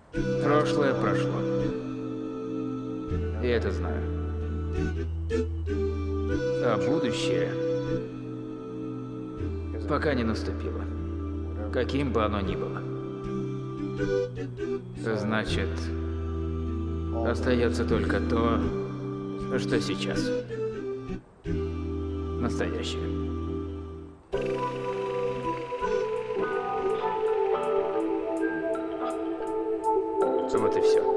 Прошлое прошло. Я это знаю. А будущее пока не наступило. Каким бы оно ни было. Значит, остается только то, что сейчас. Настоящее. Вот и все.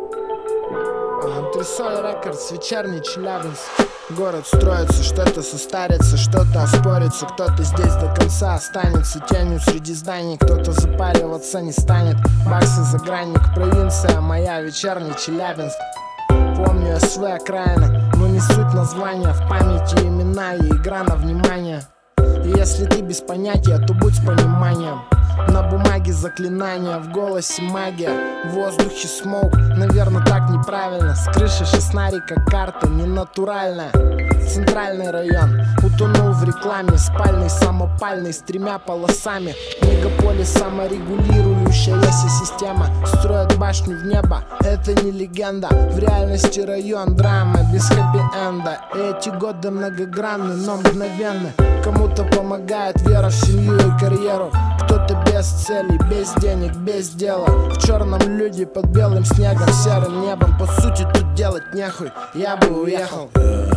Антресоль Рекордс, вечерний Челябинск. Город строится, что-то состарится, что-то оспорится. Кто-то здесь до конца останется тенью среди зданий. Кто-то запариваться не станет. Баксы, загранник, провинция моя, вечерний Челябинск. Помню СВ окраина, но не суть названия. В памяти имена и игра на внимание. И если ты без понятия, то будь с пониманием. На бумаге заклинания, в голосе магия, в воздухе смоук, наверное так неправильно. С крыши шестнарика карта ненатуральная. Центральный район утонул в рекламе. Спальный, самопальный, с 3 полосами. Мегаполис саморегулирующаяся система. Строят башню в небо, это не легенда. В реальности район драма без хэппи-энда. И эти годы многогранны, но мгновенны. Кому-то помогает вера в семью и карьеру. Кто-то без целей, без денег, без дела. В черном люди под белым снегом, серым небом. По сути тут делать нехуй, я бы уехал.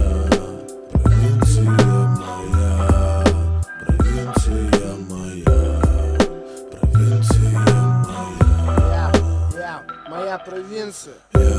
Провинция моя, провинция моя, провинция моя. Моя провинция.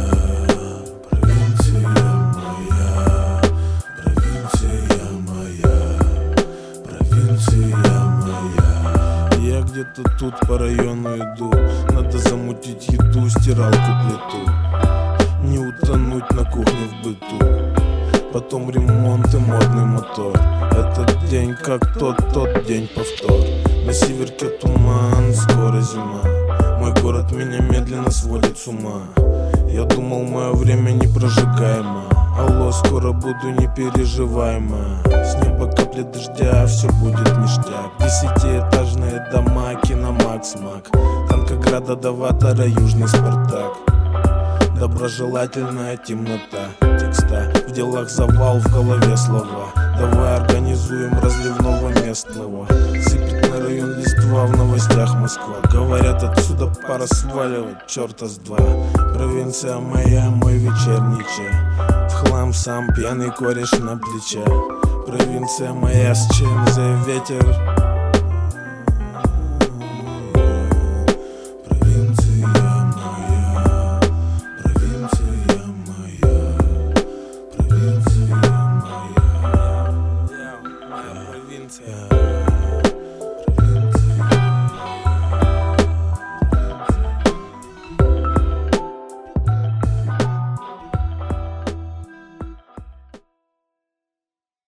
Провинция моя, провинция моя, провинция моя. Я где-то тут по району иду. Надо замутить еду, стиралку, плиту. Не утонуть на кухне в быту. Потом ремонт и модный мотор. Этот день как тот день повтор. На северке туман, скоро зима. Мой город меня медленно сводит с ума. Я думал, мое время непрожигаемо. Алло, скоро буду, не переживай, ма. С неба капли дождя, все будет ништяк. 10-этажные дома, киномакс, мак. Танкограда до Ватара, южный Спартак. Доброжелательная темнота текста. В делах завал, в голове слова. Давай организуем разливного местного. Сыпет на район листва, в новостях Москва. Говорят, отсюда пора сваливать, черта с два. Провинция моя, мой вечерний чай. В хлам сам пьяный кореш на плече. Провинция моя, с чем за ветер.